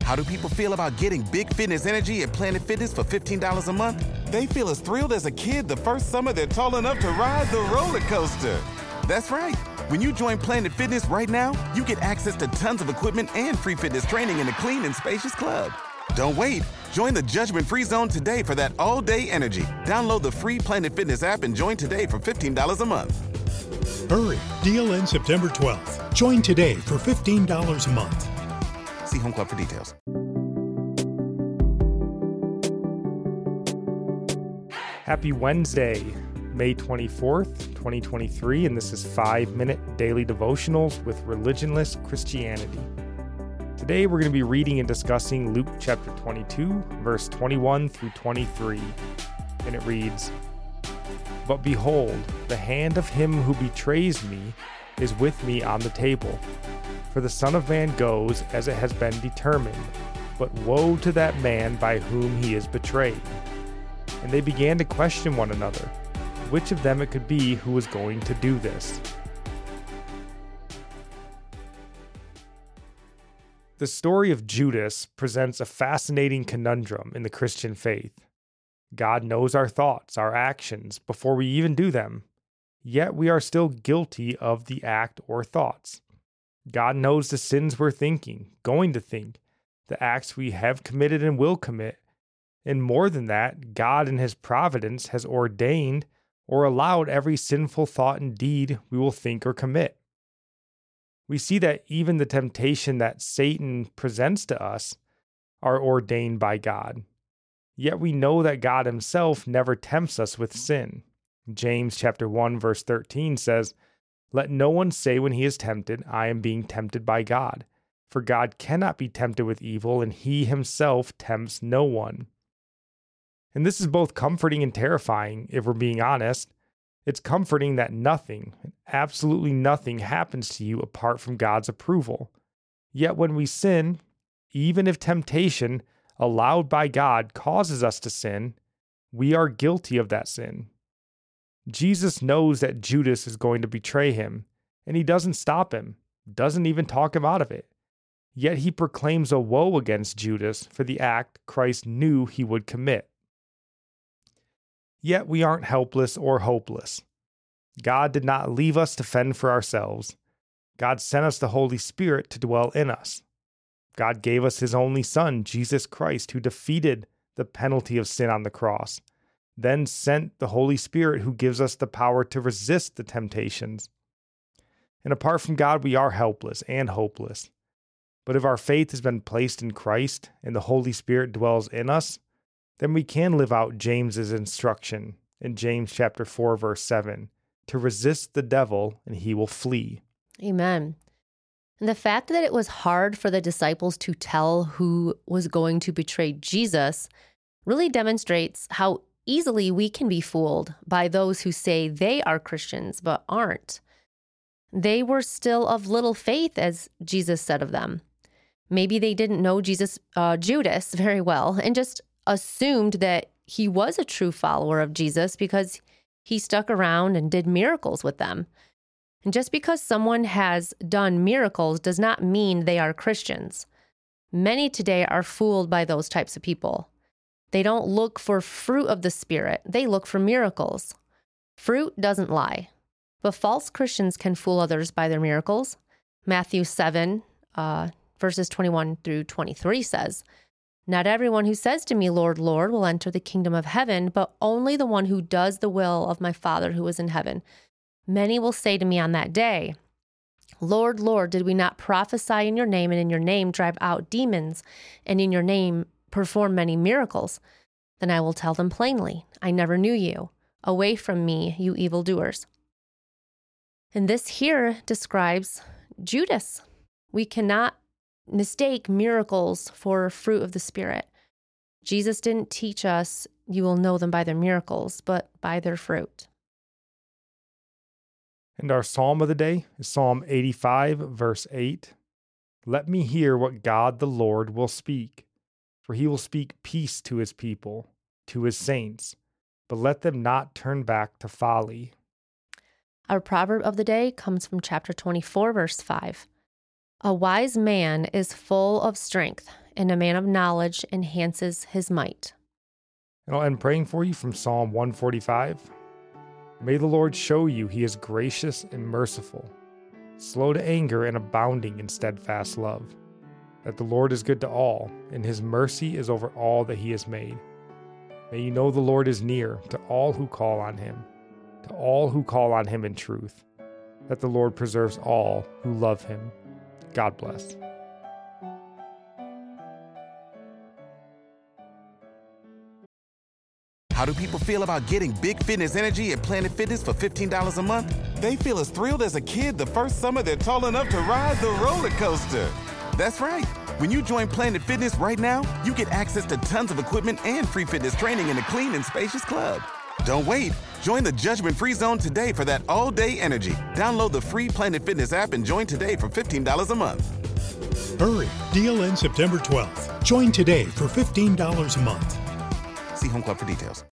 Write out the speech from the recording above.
How do people feel about getting big fitness energy at Planet Fitness for $15 a month? They feel as thrilled as a kid the first summer they're tall enough to ride the roller coaster. That's right. When you join Planet Fitness right now, you get access to tons of equipment and free fitness training in a clean and spacious club. Don't wait. Join the judgment-free zone today for that all-day energy. Download the free Planet Fitness app and join today for $15 a month. Hurry. Deal ends September 12th. Join today for $15 a month. See Home Club for details. Happy Wednesday, May 24th, 2023, and this is 5-Minute Daily Devotionals with Religionless Christianity. Today we're going to be reading and discussing Luke chapter 22, verse 21 through 23, and it reads, "But behold, the hand of him who betrays me is with me on the table. For the Son of Man goes as it has been determined, but woe to that man by whom he is betrayed." And they began to question one another, which of them it could be who was going to do this. The story of Judas presents a fascinating conundrum in the Christian faith. God knows our thoughts, our actions, before we even do them, yet we are still guilty of the act or thoughts. God knows the sins we're thinking, going to think, the acts we have committed and will commit. And more than that, God in His providence has ordained or allowed every sinful thought and deed we will think or commit. We see that even the temptation that Satan presents to us are ordained by God. Yet we know that God Himself never tempts us with sin. James chapter 1 verse 13 says, "Let no one say when he is tempted, I am being tempted by God. For God cannot be tempted with evil, and He Himself tempts no one." And this is both comforting and terrifying, if we're being honest. It's comforting that nothing, absolutely nothing, happens to you apart from God's approval. Yet when we sin, even if temptation allowed by God causes us to sin, we are guilty of that sin. Jesus knows that Judas is going to betray Him, and He doesn't stop him, doesn't even talk him out of it. Yet He proclaims a woe against Judas for the act Christ knew he would commit. Yet we aren't helpless or hopeless. God did not leave us to fend for ourselves. God sent us the Holy Spirit to dwell in us. God gave us His only Son, Jesus Christ, who defeated the penalty of sin on the cross, then sent the Holy Spirit who gives us the power to resist the temptations. And apart from God, we are helpless and hopeless. But if our faith has been placed in Christ and the Holy Spirit dwells in us, then we can live out James's instruction in James chapter 4, verse 7, to resist the devil and he will flee. Amen. And the fact that it was hard for the disciples to tell who was going to betray Jesus really demonstrates how easily we can be fooled by those who say they are Christians but aren't. They were still of little faith, as Jesus said of them. Maybe they didn't know Judas very well and just assumed that he was a true follower of Jesus because he stuck around and did miracles with them. And just because someone has done miracles does not mean they are Christians. Many today are fooled by those types of people. They don't look for fruit of the Spirit. They look for miracles. Fruit doesn't lie. But false Christians can fool others by their miracles. Matthew 7, verses 21 through 23 says, "Not everyone who says to me, 'Lord, Lord,' will enter the kingdom of heaven, but only the one who does the will of my Father who is in heaven. Many will say to me on that day, 'Lord, Lord, did we not prophesy in your name, and in your name drive out demons, and in your name perform many miracles?' Then I will tell them plainly, 'I never knew you. Away from me, you evildoers.'" And this here describes Judas. We cannot mistake miracles for fruit of the Spirit. Jesus didn't teach us you will know them by their miracles, but by their fruit. And our psalm of the day is Psalm 85, verse 8. "Let me hear what God the Lord will speak, for He will speak peace to His people, to His saints, but let them not turn back to folly." Our proverb of the day comes from chapter 24, verse 5. "A wise man is full of strength and a man of knowledge enhances his might. And I'll end praying for you from Psalm 145. May the Lord show you he is gracious and merciful, slow to anger and abounding in steadfast love, that the Lord is good to all, and his mercy is over all that he has made. May you know the Lord is near to all who call on him in truth, that the Lord preserves all who love him. God bless. How do people feel about getting big fitness energy at Planet Fitness for $15 a month? They feel as thrilled as a kid the first summer they're tall enough to ride the roller coaster. That's right. When you join Planet Fitness right now, you get access to tons of equipment and free fitness training in a clean and spacious club. Don't wait. Join the judgment-free zone today for that all-day energy. Download the free Planet Fitness app and join today for $15 a month. Hurry! Deal ends September 12th. Join today for $15 a month. See Home Club for details.